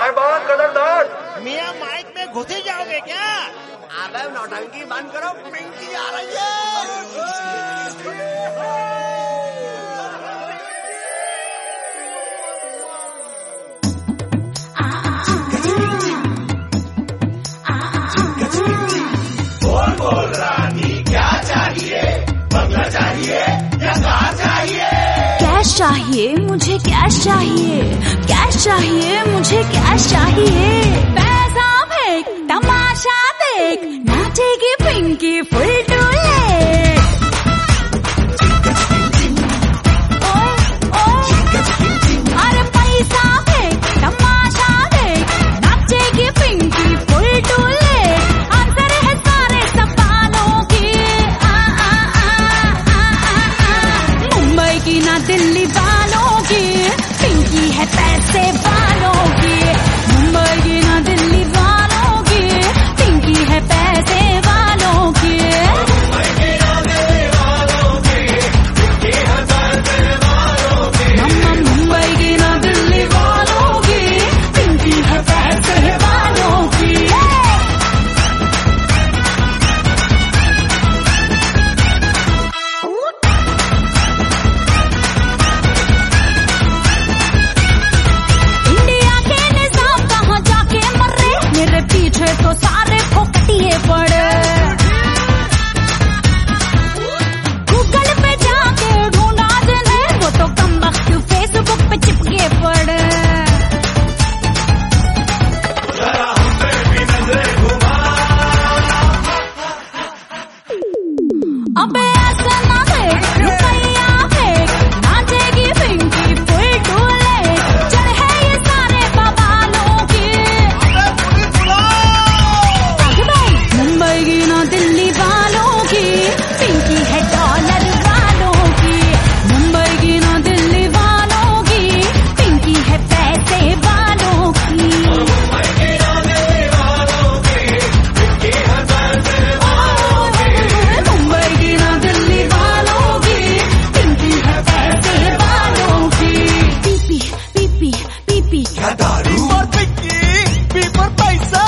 Band बहुत कदरदार। मियाँ mic में घुस ही जाओगे क्या? अबे नौटंकी बंद करो, पिंकी आ रही है। बोल रानी क्या चाहिए, बंगला चाहिए या कार चाहिए? कैश चाहिए मुझे, कैश चाहिए, कैश चाहिए मुझे, कैश चाहिए। पैसा फेंक तमाशा देख, नाचेगी पिंकी फुल डोले। अरे पैसा फेंक तमाशा देख, नाचेगी पिंकी फुल डोले। आंसर है सारे सवालों की, मुंबई की ना दिल्ली वालों की, पिंकी है पैसे वालों की। मुंबई की ना दिल्ली वालों की, पिंकी है पैसे वालों की। मुंबई की ना दिल्ली वालों की, पिंकी है पैसे वालों की। इंडिया के निजाम कहाँ जाके मरे, मेरे पीछे तो सारे फोकटिए पड़े। गूगल पे जाके ढूंढा देने, वो तो कमबख्त फेसबुक पे चिपके पड़े। जरा हम पे भी नजरें घुमा। अबे ऐसे ना देख, रुपया फेंक, नाचेगी पिंकी फुल डोले। चल है ये सारे बवालों की। मुंबई की ना दिल्ली वालों की, पिंकी है डॉलर वालों की। मुंबई की ना दिल्ली वालों की, पिंकी है पैसे वालों की। मुंबई की ना दिल्ली वालों की, पिंकी है पैसे वालों की। पीपी पीपी पीपी क्या दारू और पिंकी पी पर पैसा।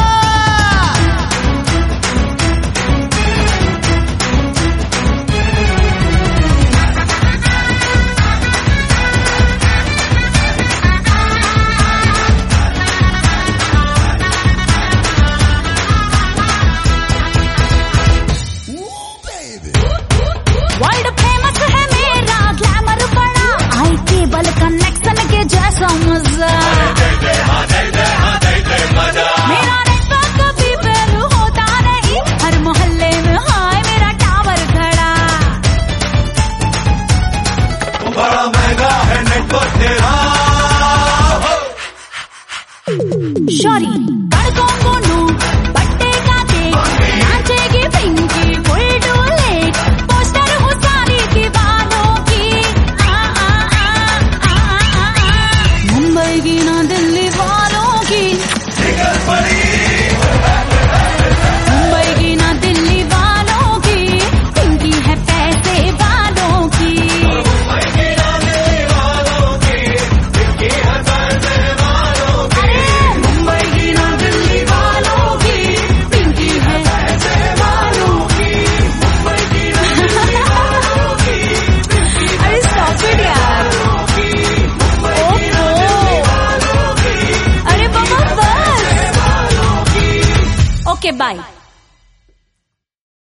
वर्ल्ड फेमस है मेरा ग्लैमर बड़ा, आई केबल कनेक्शन के जैसा मजा। मेरा नेटवर्क कभी फेल होता नहीं, हर मोहल्ले में हाय मेरा टावर खड़ा। बड़ा महंगा है नेटवर्क तेरा। शॉरी बड़कों को नो बट्टे का दे, नाचेगी पिंकी फुल डोले। पोस्टर हो सारी दीवारों की। मुंबई की ना दिल्ली वालों की, मुंबई की ना दिल्ली वालों की, पिंकी है पैसे वालों की। अरे मुंबई की ना दिल्ली वालों की, पिंकी है पैसे वालों की। अरे स्टॉप इट यार। अरे बाबा बस। Okay bye.